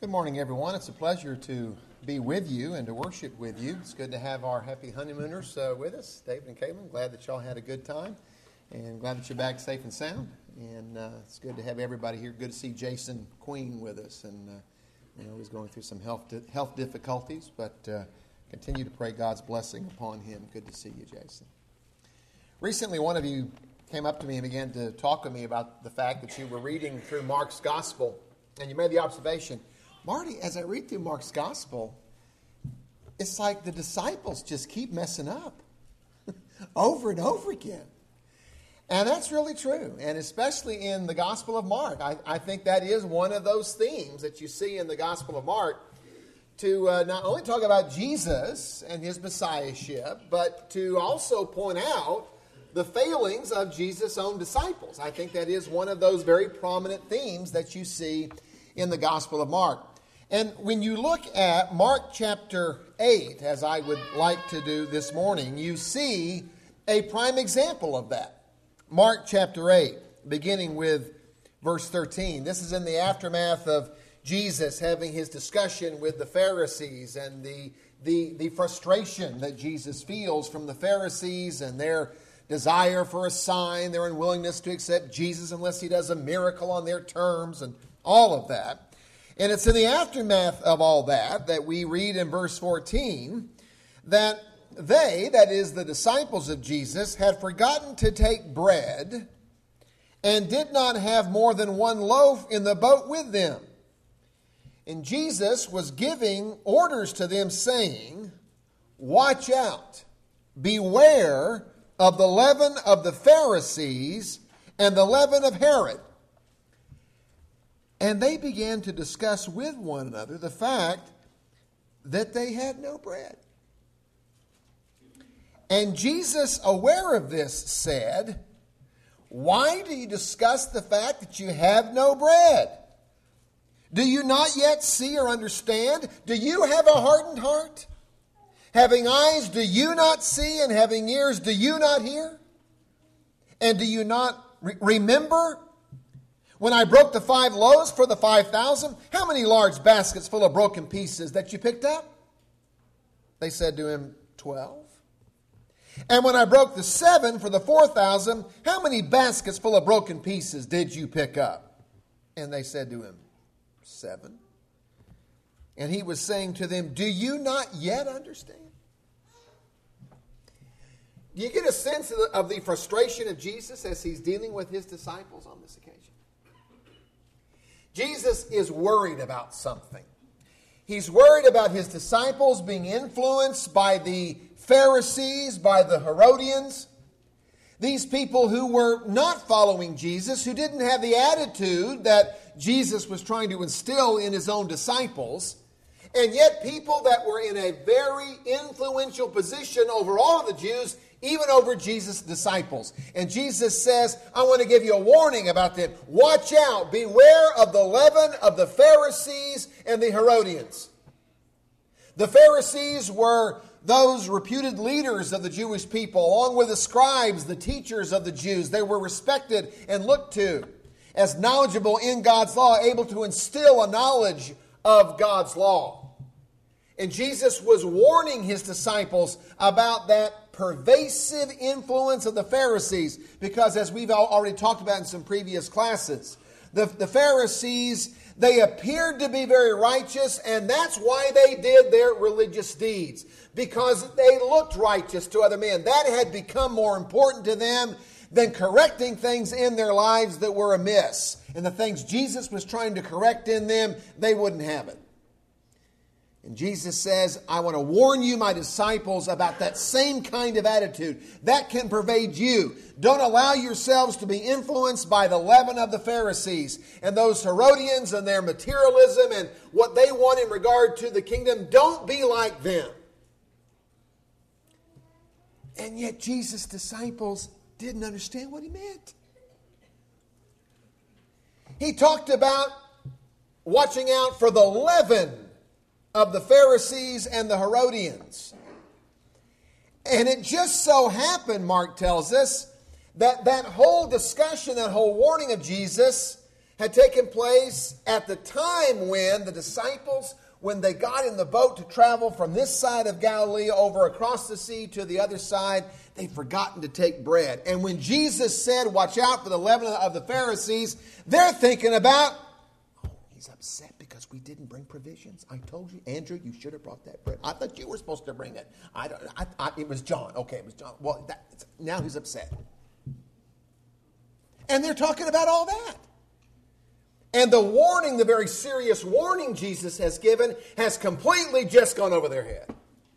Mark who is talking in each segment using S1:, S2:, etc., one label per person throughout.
S1: Good morning, everyone. It's a pleasure to be with you and to worship with you. It's good to have our happy honeymooners with us, David and Caitlin. Glad that y'all had a good time and glad that you're back safe and sound. And it's good to have everybody here. Good to see Jason Queen with us. And he's going through some health difficulties, but continue to pray God's blessing upon him. Good to see you, Jason. Recently, one of you came up to me and began to talk to me about the fact that you were reading through Mark's Gospel, and you made the observation, Marty, as I read through Mark's Gospel, it's like the disciples just keep messing up over and over again. And that's really true, and especially in the Gospel of Mark. I think that is one of those themes that you see in the Gospel of Mark, to not only talk about Jesus and his messiahship, but to also point out the failings of Jesus' own disciples. I think that is one of those very prominent themes that you see in the Gospel of Mark. And when you look at Mark chapter 8, as I would like to do this morning, you see a prime example of that. Mark chapter 8, beginning with verse 13. This is in the aftermath of Jesus having his discussion with the Pharisees and the frustration that Jesus feels from the Pharisees and their desire for a sign, their unwillingness to accept Jesus unless he does a miracle on their terms and all of that. And it's in the aftermath of all that we read in verse 14 that they, that is the disciples of Jesus, had forgotten to take bread and did not have more than one loaf in the boat with them. And Jesus was giving orders to them saying, "Watch out, beware of the leaven of the Pharisees and the leaven of Herod." And they began to discuss with one another the fact that they had no bread. And Jesus, aware of this, said, "Why do you discuss the fact that you have no bread? Do you not yet see or understand? Do you have a hardened heart? Having eyes, do you not see? And having ears, do you not hear? And do you not remember when I broke the 5 loaves for the 5,000, how many large baskets full of broken pieces that you picked up?" They said to him, 12. "And when I broke the 7 for the 4,000, how many baskets full of broken pieces did you pick up?" And they said to him, 7. And he was saying to them, "Do you not yet understand?" Do you get a sense of the frustration of Jesus as he's dealing with his disciples on this occasion? Jesus is worried about something. He's worried about his disciples being influenced by the Pharisees, by the Herodians, these people who were not following Jesus, who didn't have the attitude that Jesus was trying to instill in his own disciples, and yet people that were in a very influential position over all of the Jews, even over Jesus' disciples. And Jesus says, "I want to give you a warning about them. Watch out, beware of the leaven of the Pharisees and the Herodians." The Pharisees were those reputed leaders of the Jewish people, along with the scribes, the teachers of the Jews. They were respected and looked to as knowledgeable in God's law, able to instill a knowledge of God's law. And Jesus was warning his disciples about that pervasive influence of the Pharisees, because as we've already talked about in some previous classes, the Pharisees, they appeared to be very righteous, and that's why they did their religious deeds, because they looked righteous to other men. That had become more important to them than correcting things in their lives that were amiss. And the things Jesus was trying to correct in them, they wouldn't have it. And Jesus says, "I want to warn you, my disciples, about that same kind of attitude. That can pervade you. Don't allow yourselves to be influenced by the leaven of the Pharisees and those Herodians and their materialism and what they want in regard to the kingdom. Don't be like them." And yet Jesus' disciples didn't understand what he meant. He talked about watching out for the leaven of the Pharisees and the Herodians. And it just so happened, Mark tells us, that whole discussion, that whole warning of Jesus had taken place at the time when the disciples, when they got in the boat to travel from this side of Galilee over across the sea to the other side, they'd forgotten to take bread. And when Jesus said, watch out for the leaven of the Pharisees, they're thinking about, oh, he's upset because we didn't bring provisions. I told you, Andrew, you should have brought that bread. I thought you were supposed to bring it. It was John. Okay, it was John. Well, now he's upset. And they're talking about all that. And the warning, the very serious warning Jesus has given, has completely just gone over their head.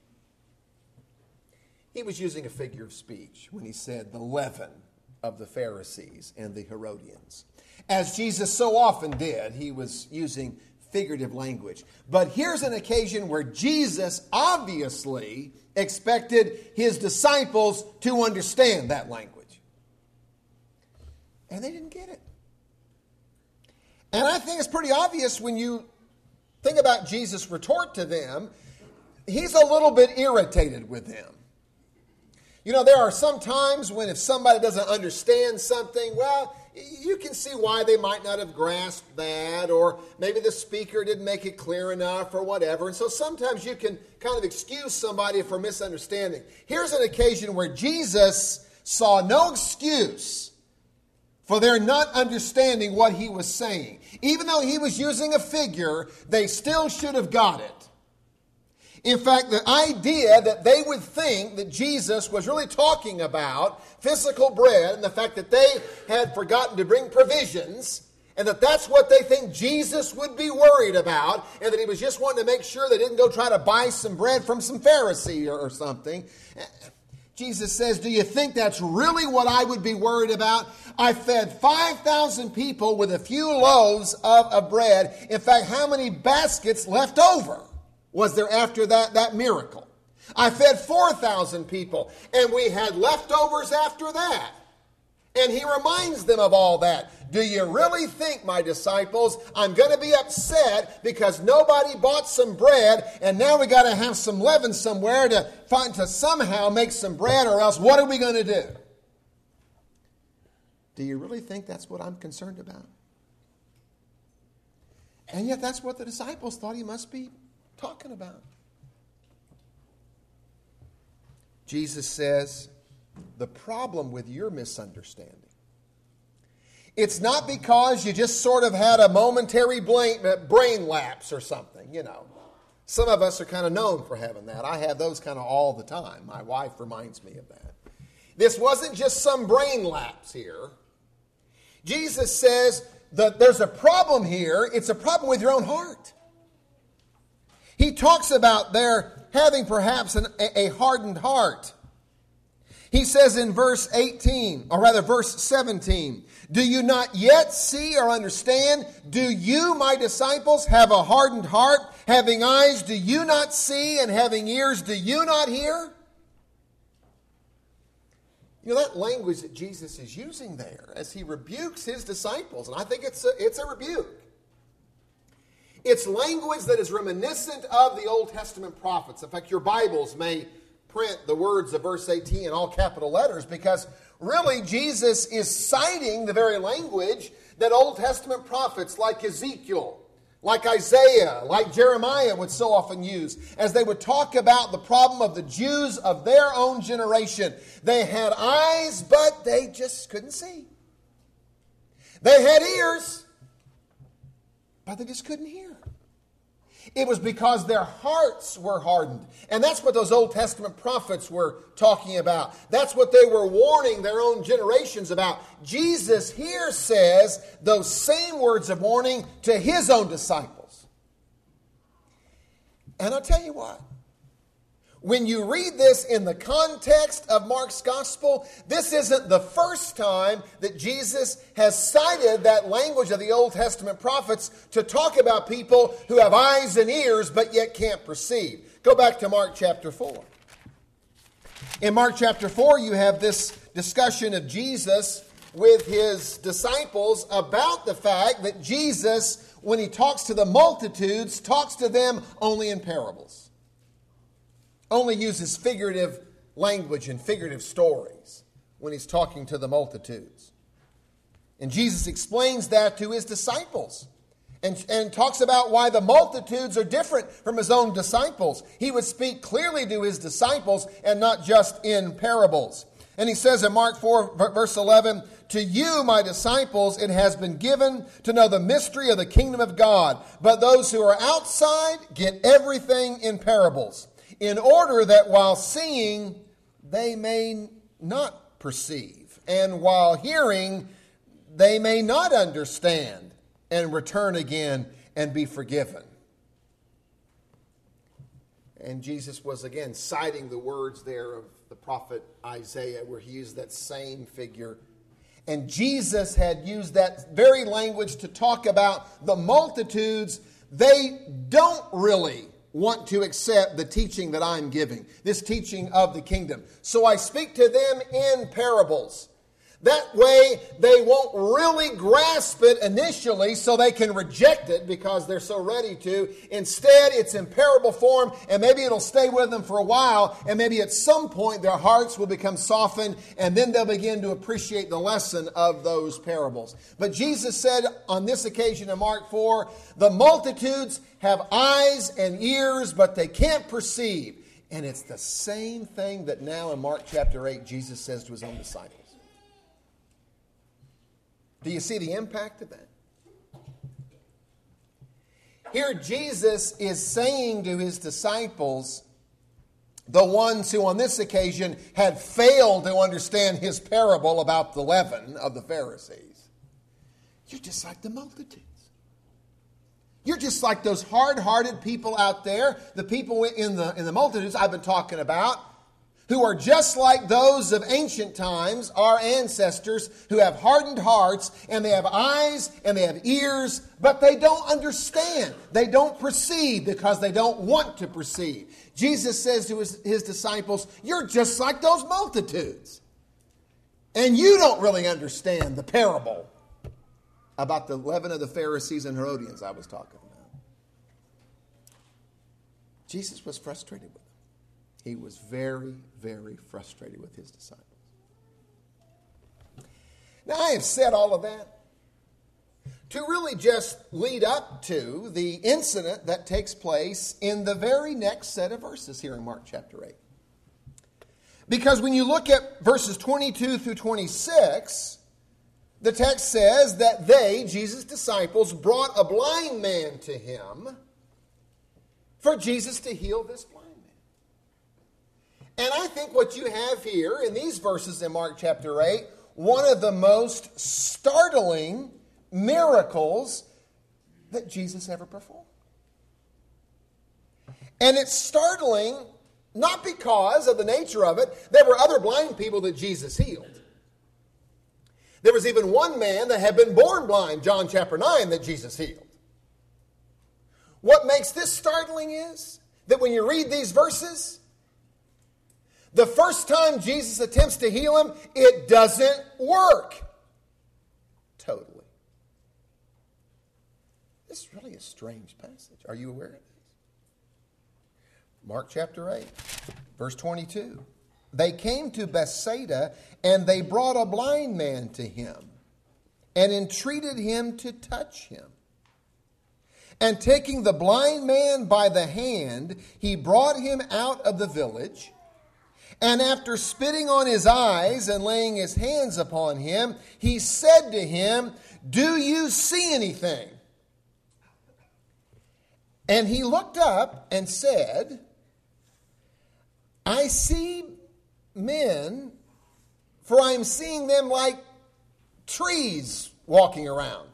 S1: He was using a figure of speech when he said the leaven of the Pharisees and the Herodians. As Jesus so often did, he was using figurative language. But here's an occasion where Jesus obviously expected his disciples to understand that language. And they didn't get it. And I think it's pretty obvious when you think about Jesus' retort to them. He's a little bit irritated with them. You know, there are some times when if somebody doesn't understand something, well, you can see why they might not have grasped that, or maybe the speaker didn't make it clear enough or whatever. And so sometimes you can kind of excuse somebody for misunderstanding. Here's an occasion where Jesus saw no excuse for their not understanding what he was saying. Even though he was using a figure, they still should have got it. In fact, the idea that they would think that Jesus was really talking about physical bread and the fact that they had forgotten to bring provisions and that that's what they think Jesus would be worried about and that he was just wanting to make sure they didn't go try to buy some bread from some Pharisee or something. Jesus says, do you think that's really what I would be worried about? I fed 5,000 people with a few loaves of bread. In fact, how many baskets left over was there after that miracle? I fed 4,000 people, and we had leftovers after that. And he reminds them of all that. Do you really think, my disciples, I'm going to be upset because nobody bought some bread and now we got to have some leaven somewhere to somehow make some bread, or else what are we going to do? Do you really think that's what I'm concerned about? And yet that's what the disciples thought he must be talking about. Jesus says, the problem with your misunderstanding, it's not because you just sort of had a momentary brain lapse or something, you know. Some of us are kind of known for having that. I have those kind of all the time. My wife reminds me of that. This wasn't just some brain lapse here. Jesus says that there's a problem here. It's a problem with your own heart. He talks about their having perhaps a hardened heart. He says in verse 18, or rather verse 17, do you not yet see or understand? Do you, my disciples, have a hardened heart? Having eyes, do you not see? And having ears, do you not hear? You know, that language that Jesus is using there as he rebukes his disciples, and I think it's a rebuke. It's language that is reminiscent of the Old Testament prophets. In fact, your Bibles may print the words of verse 18 in all capital letters, because really Jesus is citing the very language that Old Testament prophets like Ezekiel, like Isaiah, like Jeremiah would so often use as they would talk about the problem of the Jews of their own generation. They had eyes, but they just couldn't see. They had ears, but they just couldn't hear. It was because their hearts were hardened. And that's what those Old Testament prophets were talking about. That's what they were warning their own generations about. Jesus here says those same words of warning to his own disciples. And I'll tell you what. When you read this in the context of Mark's gospel, this isn't the first time that Jesus has cited that language of the Old Testament prophets to talk about people who have eyes and ears but yet can't perceive. Go back to Mark chapter 4. In Mark chapter 4, you have this discussion of Jesus with his disciples about the fact that Jesus, when he talks to the multitudes, talks to them only in parables. Only uses figurative language and figurative stories when he's talking to the multitudes. And Jesus explains that to his disciples and talks about why the multitudes are different from his own disciples. He would speak clearly to his disciples and not just in parables. And he says in Mark 4, verse 11, "To you, my disciples, it has been given to know the mystery of the kingdom of God. But those who are outside get everything in parables, in order that while seeing, they may not perceive, and while hearing, they may not understand, and return again and be forgiven." And Jesus was again citing the words there of the prophet Isaiah, where he used that same figure. And Jesus had used that very language to talk about the multitudes. They don't really want to accept the teaching that I'm giving, this teaching of the kingdom. So I speak to them in parables. That way they won't really grasp it initially, so they can reject it because they're so ready to. Instead, it's in parable form, and maybe it'll stay with them for a while, and maybe at some point their hearts will become softened, and then they'll begin to appreciate the lesson of those parables. But Jesus said on this occasion in Mark 4, the multitudes have eyes and ears, but they can't perceive. And it's the same thing that now in Mark chapter 8, Jesus says to his own disciples. Do you see the impact of that? Here Jesus is saying to his disciples, the ones who on this occasion had failed to understand his parable about the leaven of the Pharisees, you're just like the multitudes. You're just like those hard-hearted people out there, the people in the multitudes I've been talking about, who are just like those of ancient times, our ancestors, who have hardened hearts, and they have eyes and they have ears, but they don't understand. They don't perceive because they don't want to perceive. Jesus says to his disciples, you're just like those multitudes. And you don't really understand the parable about the leaven of the Pharisees and Herodians I was talking about. Jesus was frustrated with them. He was very, very frustrated with his disciples. Now, I have said all of that to really just lead up to the incident that takes place in the very next set of verses here in Mark chapter 8. Because when you look at verses 22 through 26, the text says that they, Jesus' disciples, brought a blind man to him for Jesus to heal this blind man. And I think what you have here in these verses in Mark chapter 8, one of the most startling miracles that Jesus ever performed. And it's startling not because of the nature of it. There were other blind people that Jesus healed. There was even one man that had been born blind, John chapter 9, that Jesus healed. What makes this startling is that when you read these verses, the first time Jesus attempts to heal him, it doesn't work. Totally. This is really a strange passage. Are you aware of this? Mark chapter 8, verse 22. They came to Bethsaida, and they brought a blind man to him, and entreated him to touch him. And taking the blind man by the hand, he brought him out of the village. And after spitting on his eyes and laying his hands upon him, he said to him, "Do you see anything?" And he looked up and said, "I see men, for I am seeing them like trees walking around."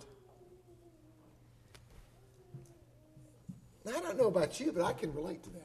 S1: Now, I don't know about you, but I can relate to that.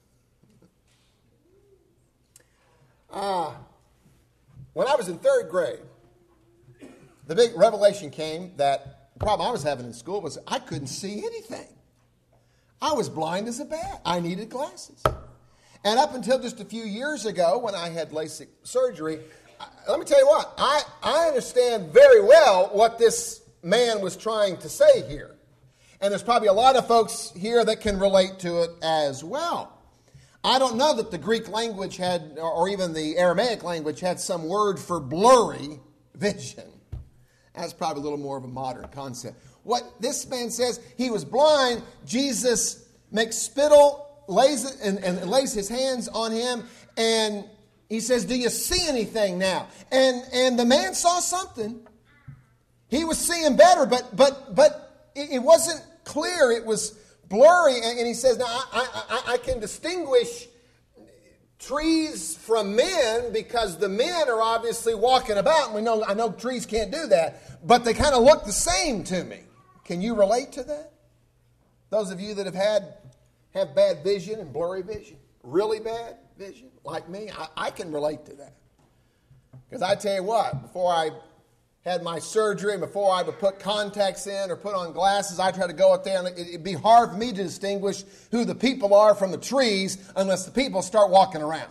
S1: When I was in third grade, the big revelation came that the problem I was having in school was I couldn't see anything. I was blind as a bat. I needed glasses. And up until just a few years ago when I had LASIK surgery, let me tell you what, I understand very well what this man was trying to say here. And there's probably a lot of folks here that can relate to it as well. I don't know that the Greek language had, or even the Aramaic language had some word for blurry vision. That's probably a little more of a modern concept. What this man says, he was blind. Jesus makes spittle, lays it and lays his hands on him, and he says, "Do you see anything now?" And the man saw something. He was seeing better, but it wasn't clear. It was blurry. And he says, "Now I can distinguish trees from men because the men are obviously walking about. And I know trees can't do that, but they kind of look the same to me." Can you relate to that? Those of you that have bad vision and blurry vision, really bad vision, like me, I can relate to that. Because I tell you what, before I had my surgery and before I would put contacts in or put on glasses, I try to go out there and it'd be hard for me to distinguish who the people are from the trees unless the people start walking around.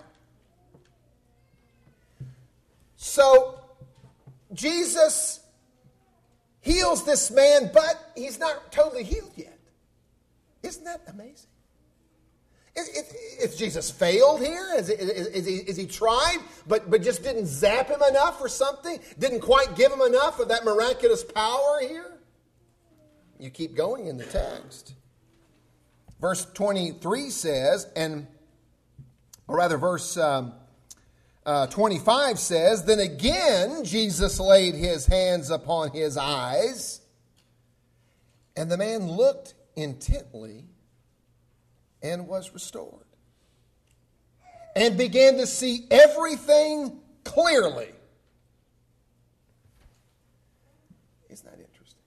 S1: So Jesus heals this man, but he's not totally healed yet. Isn't that amazing? Is Jesus failed here? Is he tried, but just didn't zap him enough or something? Didn't quite give him enough of that miraculous power here? You keep going in the text. Verse 23 says, verse 25 says, "Then again Jesus laid his hands upon his eyes, and the man looked intently and was restored, and began to see everything clearly." Isn't that interesting?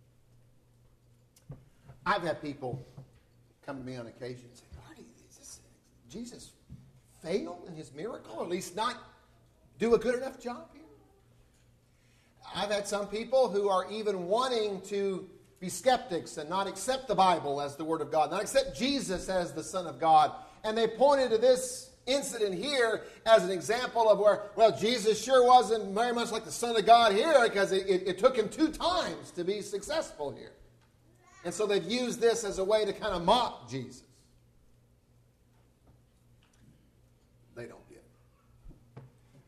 S1: I've had people come to me on occasion and say, "Marty, Jesus fail in his miracle, or at least not do a good enough job here?" I've had some people who are even wanting to be skeptics and not accept the Bible as the Word of God, not accept Jesus as the Son of God. And they pointed to this incident here as an example of where, well, Jesus sure wasn't very much like the Son of God here because it took him 2 times to be successful here. And so they've used this as a way to kind of mock Jesus. They don't get it.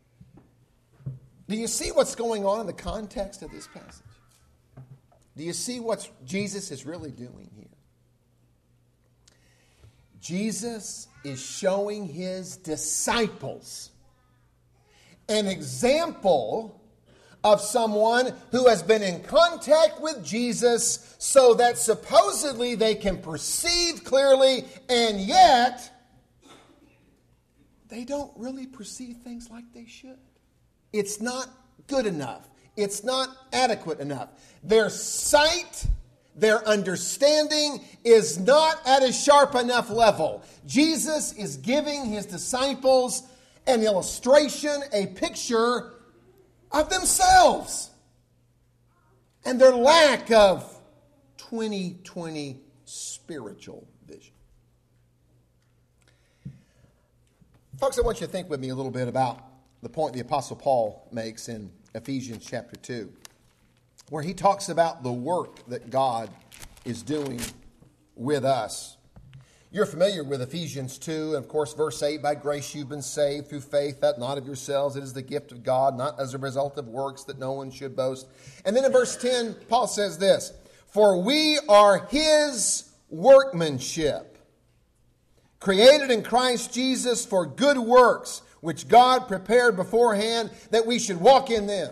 S1: Do you see what's going on in the context of this passage? Do you see what Jesus is really doing here? Jesus is showing his disciples an example of someone who has been in contact with Jesus so that supposedly they can perceive clearly, and yet they don't really perceive things like they should. It's not good enough. It's not adequate enough. Their sight, their understanding is not at a sharp enough level. Jesus is giving his disciples an illustration, a picture of themselves and their lack of 20/20 spiritual vision. Folks, I want you to think with me a little bit about the point the Apostle Paul makes in Ephesians chapter 2, where he talks about the work that God is doing with us. You're familiar with Ephesians 2, and of course, verse 8, "By grace you've been saved through faith, that not of yourselves, it is the gift of God, not as a result of works, that no one should boast." And then in verse 10, Paul says this, "For we are his workmanship, created in Christ Jesus for good works, which God prepared beforehand that we should walk in them."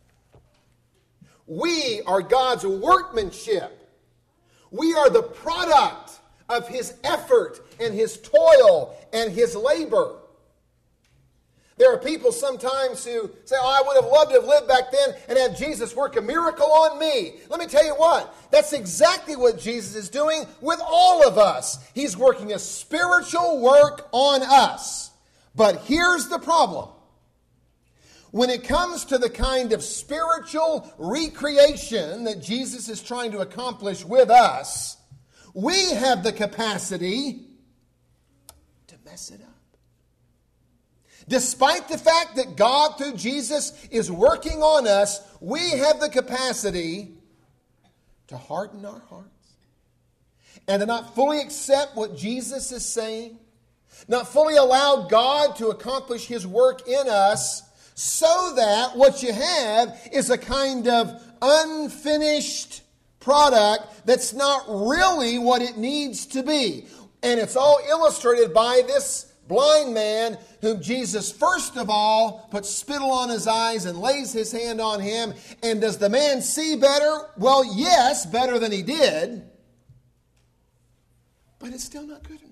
S1: We are God's workmanship. We are the product of his effort and his toil and his labor. There are people sometimes who say, "Oh, I would have loved to have lived back then and had Jesus work a miracle on me." Let me tell you what, that's exactly what Jesus is doing with all of us. He's working a spiritual work on us. But here's the problem. When it comes to the kind of spiritual recreation that Jesus is trying to accomplish with us, we have the capacity to mess it up. Despite the fact that God, through Jesus, is working on us, we have the capacity to harden our hearts and to not fully accept what Jesus is saying, not fully allow God to accomplish his work in us, so that what you have is a kind of unfinished product that's not really what it needs to be. And it's all illustrated by this blind man whom Jesus first of all puts spittle on his eyes and lays his hand on him. And does the man see better? Well, yes, better than he did. But it's still not good enough.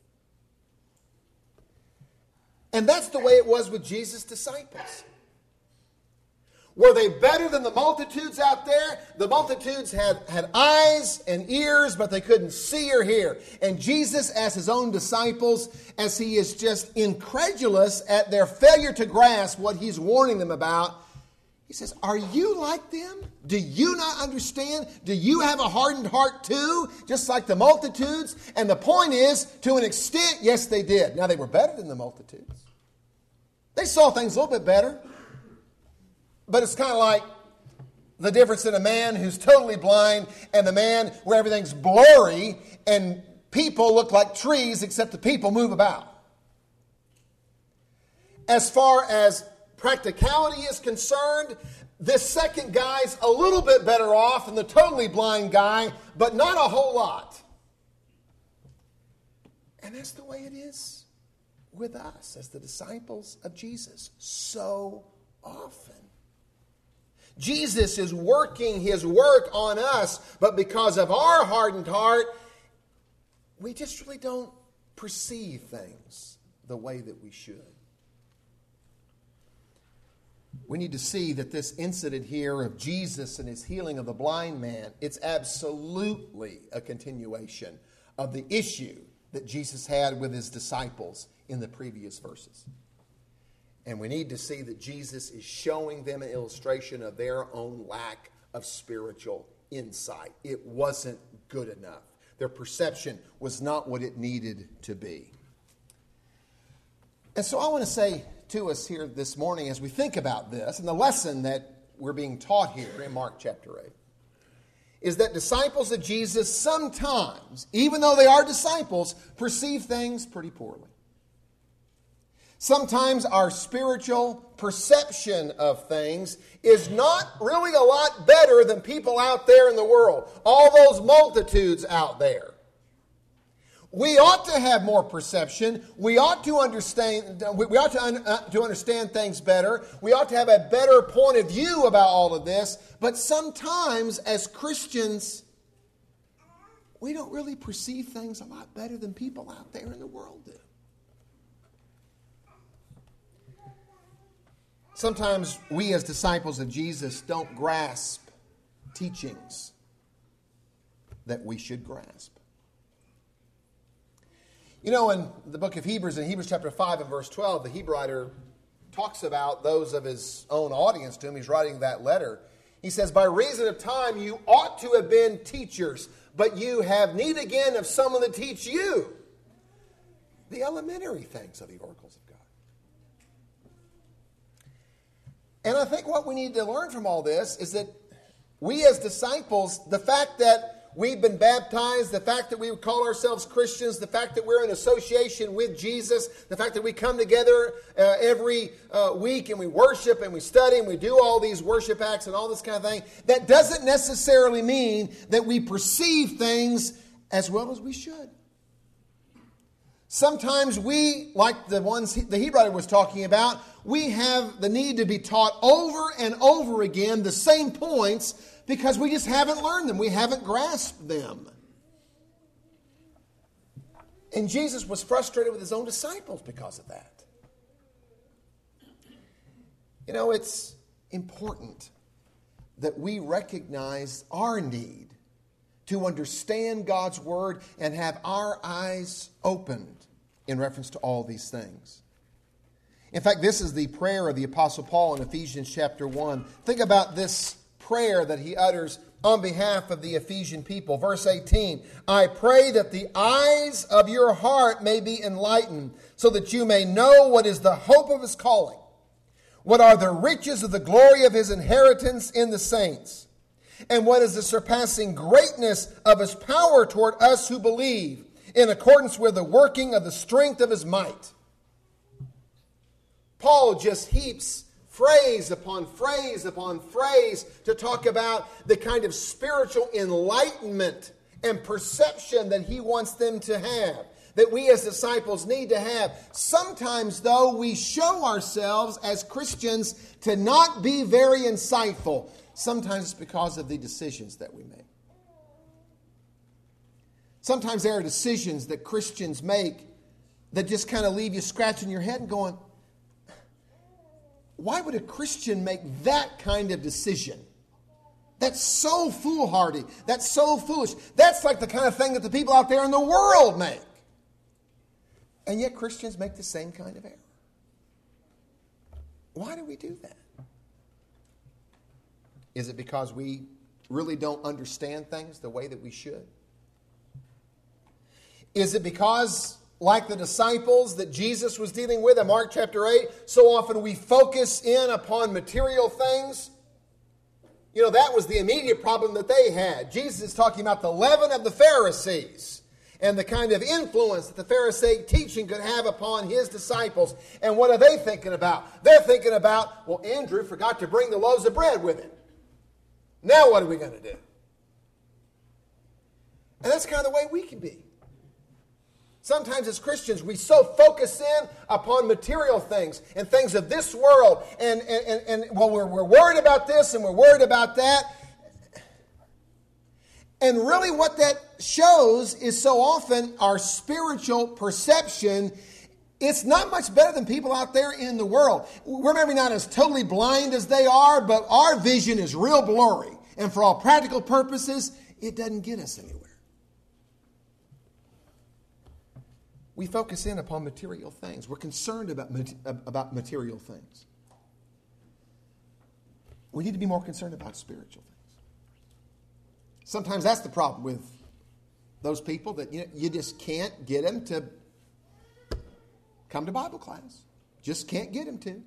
S1: And that's the way it was with Jesus' disciples. Were they better than the multitudes out there? The multitudes had eyes and ears, but they couldn't see or hear. And Jesus, as his own disciples, as he is just incredulous at their failure to grasp what he's warning them about, he says, are you like them? Do you not understand? Do you have a hardened heart too? Just like the multitudes? And the point is, to an extent, yes, they did. Now, they were better than the multitudes. They saw things a little bit better. But it's kind of like the difference in a man who's totally blind and the man where everything's blurry and people look like trees except the people move about. As far as practicality is concerned, this second guy's a little bit better off than the totally blind guy, but not a whole lot. And that's the way it is with us as the disciples of Jesus so often. Jesus is working his work on us, but because of our hardened heart, we just really don't perceive things the way that we should. We need to see that this incident here of Jesus and his healing of the blind man, it's absolutely a continuation of the issue that Jesus had with his disciples in the previous verses. And we need to see that Jesus is showing them an illustration of their own lack of spiritual insight. It wasn't good enough. Their perception was not what it needed to be. And so I want to say to us here this morning as we think about this, and the lesson that we're being taught here in Mark chapter 8, is that disciples of Jesus sometimes, even though they are disciples, perceive things pretty poorly. Sometimes our spiritual perception of things is not really a lot better than people out there in the world. All those multitudes out there. We ought to have more perception. We ought to understand. To understand things better. We ought to have a better point of view about all of this. But sometimes, as Christians, we don't really perceive things a lot better than people out there in the world do. Sometimes we as disciples of Jesus don't grasp teachings that we should grasp. You know, in the book of Hebrews, in Hebrews chapter 5 and verse 12, the Hebrew writer talks about those of his own audience to whom he's writing that letter. He says, by reason of time you ought to have been teachers, but you have need again of someone to teach you the elementary things of the oracles of God. And I think what we need to learn from all this is that we as disciples, the fact that we've been baptized, the fact that we call ourselves Christians, the fact that we're in association with Jesus, the fact that we come together every week and we worship and we study and we do all these worship acts and all this kind of thing, that doesn't necessarily mean that we perceive things as well as we should. Sometimes we, like the ones the Hebrew writer was talking about, we have the need to be taught over and over again the same points because we just haven't learned them. We haven't grasped them. And Jesus was frustrated with his own disciples because of that. You know, it's important that we recognize our need to understand God's Word and have our eyes opened in reference to all these things. In fact, this is the prayer of the Apostle Paul in Ephesians chapter 1. Think about this prayer that he utters on behalf of the Ephesian people. Verse 18, I pray that the eyes of your heart may be enlightened, so that you may know what is the hope of his calling, what are the riches of the glory of his inheritance in the saints, and what is the surpassing greatness of his power toward us who believe, in accordance with the working of the strength of his might. Paul just heaps phrase upon phrase upon phrase to talk about the kind of spiritual enlightenment and perception that he wants them to have, that we as disciples need to have. Sometimes, though, we show ourselves as Christians to not be very insightful. Sometimes it's because of the decisions that we make. Sometimes there are decisions that Christians make that just kind of leave you scratching your head and going, why would a Christian make that kind of decision? That's so foolhardy. That's so foolish. That's like the kind of thing that the people out there in the world make. And yet Christians make the same kind of error. Why do we do that? Is it because we really don't understand things the way that we should? Is it because, like the disciples that Jesus was dealing with in Mark chapter 8, so often we focus in upon material things? You know, that was the immediate problem that they had. Jesus is talking about the leaven of the Pharisees and the kind of influence that the Pharisaic teaching could have upon his disciples. And what are they thinking about? They're thinking about, well, Andrew forgot to bring the loaves of bread with him. Now what are we going to do? And that's kind of the way we can be. Sometimes as Christians, we so focus in upon material things and things of this world. And well, we're worried about this and we're worried about that. And really what that shows is so often our spiritual perception. It's not much better than people out there in the world. We're maybe not as totally blind as they are, but our vision is real blurry. And for all practical purposes, it doesn't get us anywhere. We focus in upon material things. We're concerned about material things. We need to be more concerned about spiritual things. Sometimes that's the problem with those people, that you just can't get them to come to Bible class. Just can't get them to.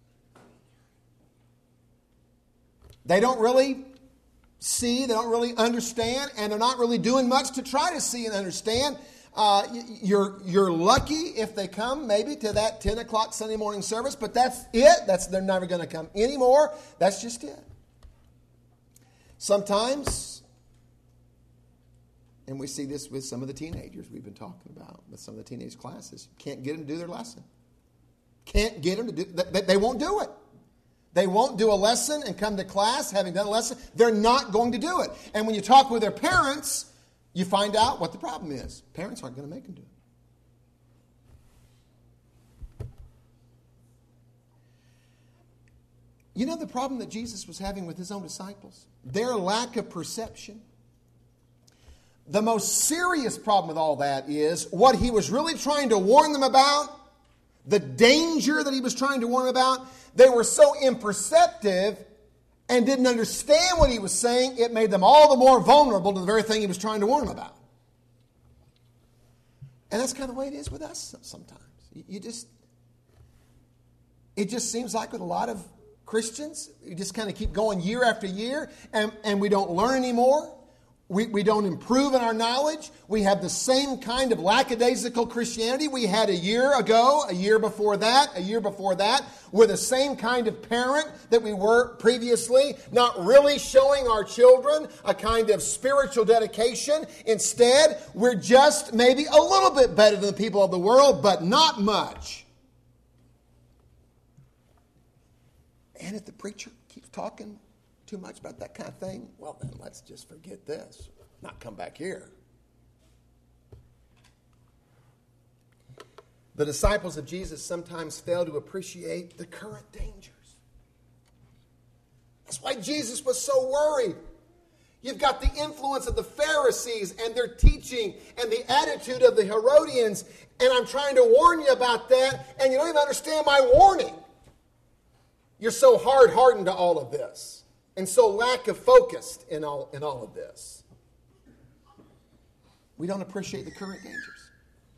S1: They don't really see, they don't really understand, and they're not really doing much to try to see and understand. You're lucky if they come maybe to that 10 o'clock Sunday morning service, but that's it. They're never going to come anymore. That's just it. Sometimes, and we see this with some of the teenagers we've been talking about, with some of the teenage classes, can't get them to do their lesson. Can't get them to do, they won't do it. They won't do a lesson and come to class having done a lesson. They're not going to do it. And when you talk with their parents, you find out what the problem is. Parents aren't going to make them do it. You know the problem that Jesus was having with his own disciples? Their lack of perception. The most serious problem with all that is what he was really trying to warn them about, the danger that he was trying to warn them about. They were so imperceptive and didn't understand what he was saying, it made them all the more vulnerable to the very thing he was trying to warn them about. And that's kind of the way it is with us sometimes. It just seems like with a lot of Christians, you just kind of keep going year after year, and we don't learn anymore. We don't improve in our knowledge. We have the same kind of lackadaisical Christianity we had a year ago, a year before that, a year before that. We're the same kind of parent that we were previously, not really showing our children a kind of spiritual dedication. Instead, we're just maybe a little bit better than the people of the world, but not much. And if the preacher keeps talking too much about that kind of thing, well then let's just forget this, not come back here. The disciples of Jesus sometimes fail to appreciate the current dangers. That's why Jesus was so worried. You've got the influence of the Pharisees and their teaching and the attitude of the Herodians, and I'm trying to warn you about that, and you don't even understand my warning. You're so hard-hardened to all of this. And so lack of focus in all of this. We don't appreciate the current dangers.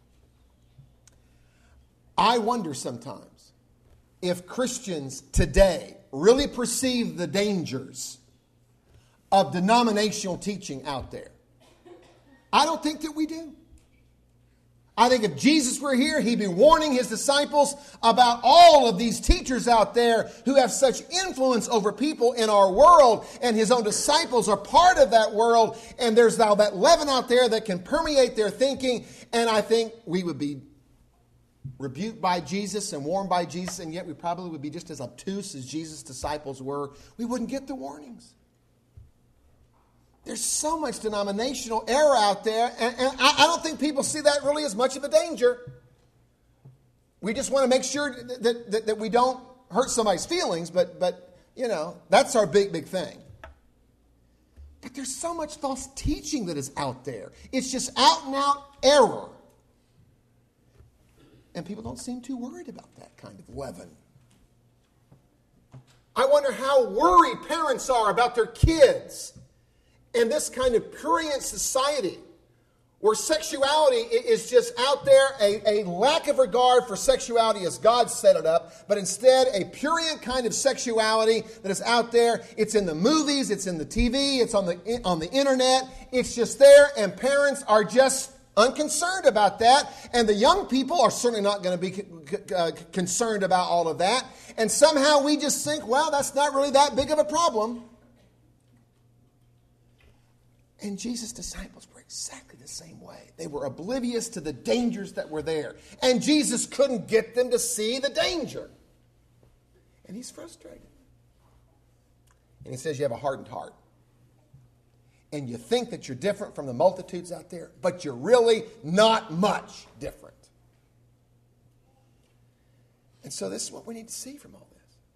S1: I wonder sometimes if Christians today really perceive the dangers of denominational teaching out there. I don't think that we do. I think if Jesus were here, he'd be warning his disciples about all of these teachers out there who have such influence over people in our world, and his own disciples are part of that world, and there's now that leaven out there that can permeate their thinking, and I think we would be rebuked by Jesus and warned by Jesus, and yet we probably would be just as obtuse as Jesus' disciples were. We wouldn't get the warnings. There's so much denominational error out there, and I don't think people see that really as much of a danger. We just want to make sure that we don't hurt somebody's feelings, but you know, that's our big thing. But there's so much false teaching that is out there. It's just out and out error. And people don't seem too worried about that kind of leaven. I wonder how worried parents are about their kids in this kind of prurient society where sexuality is just out there, a lack of regard for sexuality as God set it up, but instead a prurient kind of sexuality that is out there. It's in the movies, it's in the TV, it's on the internet. It's just there, and parents are just unconcerned about that. And the young people are certainly not going to be concerned about all of that. And somehow we just think, well, that's not really that big of a problem. And Jesus' disciples were exactly the same way. They were oblivious to the dangers that were there. And Jesus couldn't get them to see the danger. And he's frustrated. And he says, you have a hardened heart. And you think that you're different from the multitudes out there, but you're really not much different. And so this is what we need to see from all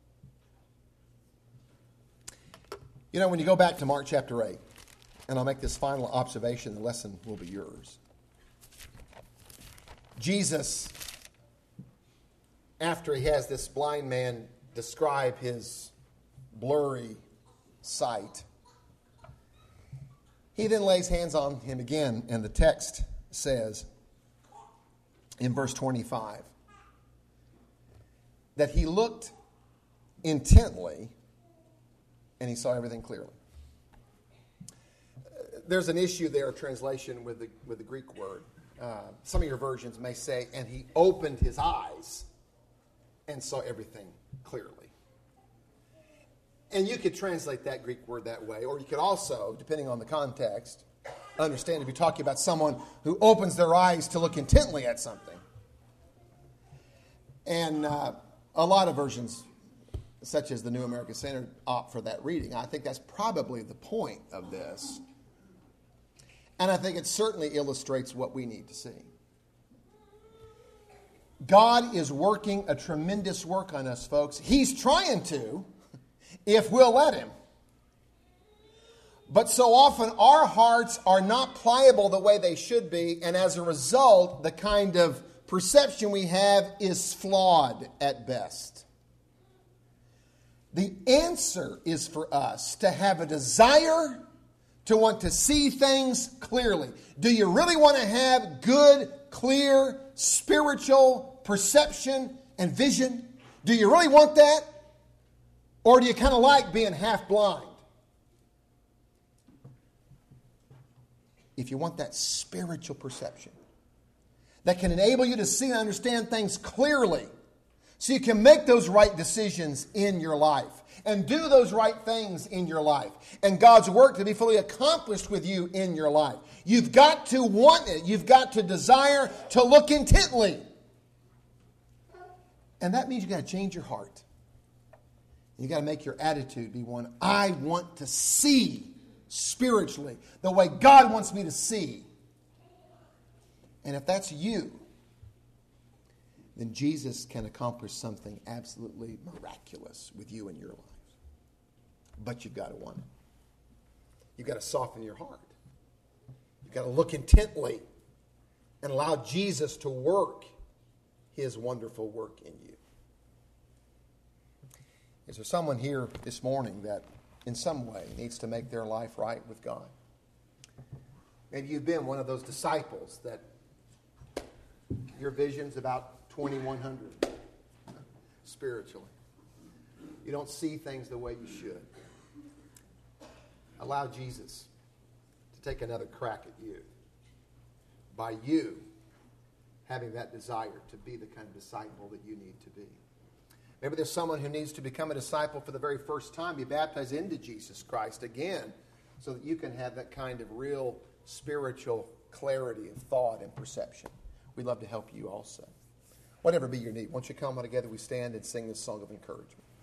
S1: this. You know, when you go back to Mark chapter 8, and I'll make this final observation, the lesson will be yours. Jesus, after he has this blind man describe his blurry sight, he then lays hands on him again, and the text says in verse 25 that he looked intently and he saw everything clearly. There's an issue there, translation with the Greek word. Some of your versions may say, and he opened his eyes and saw everything clearly. And you could translate that Greek word that way, or you could also, depending on the context, understand if you're talking about someone who opens their eyes to look intently at something. And a lot of versions, such as the New American Standard, opt for that reading. I think that's probably the point of this. And I think it certainly illustrates what we need to see. God is working a tremendous work on us, folks. He's trying to, if we'll let him. But so often our hearts are not pliable the way they should be, and as a result, the kind of perception we have is flawed at best. The answer is for us to have a desire to want to see things clearly. Do you really want to have good, clear, spiritual perception and vision? Do you really want that? Or do you kind of like being half blind? If you want that spiritual perception that can enable you to see and understand things clearly so you can make those right decisions in your life and do those right things in your life and God's work to be fully accomplished with you in your life, you've got to want it. You've got to desire to look intently. And that means you've got to change your heart. You've got to make your attitude be one, I want to see spiritually the way God wants me to see. And if that's you, then Jesus can accomplish something absolutely miraculous with you in your life. But you've got to want it. You've got to soften your heart. You've got to look intently and allow Jesus to work his wonderful work in you. Is there someone here this morning that in some way needs to make their life right with God? Maybe you've been one of those disciples that your vision's about 2100 spiritually. You don't see things the way you should. Allow Jesus to take another crack at you by you having that desire to be the kind of disciple that you need to be. Maybe there's someone who needs to become a disciple for the very first time, be baptized into Jesus Christ again, so that you can have that kind of real spiritual clarity of thought and perception. We'd love to help you also. Whatever be your need, won't you come on together, we stand and sing this song of encouragement.